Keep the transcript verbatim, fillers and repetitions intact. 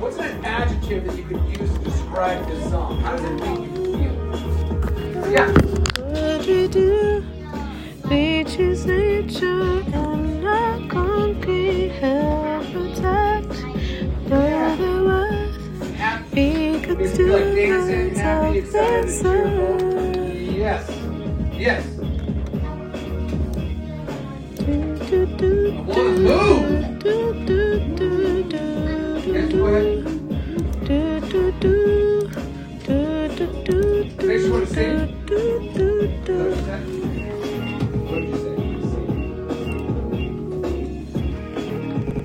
What's an adjective that you could use to describe this song? How does it make you feel? Yeah. What we do, we choose nature and not concrete habitat. For the worth, we could It's do like dancing, lots happy, of excited, and cheerful. dancing. Yes. Yes. Do, do, do, Well, move. do, do, do, do, Yes, do, go ahead. do, do, do, do, do, do, do, Make sure to sing.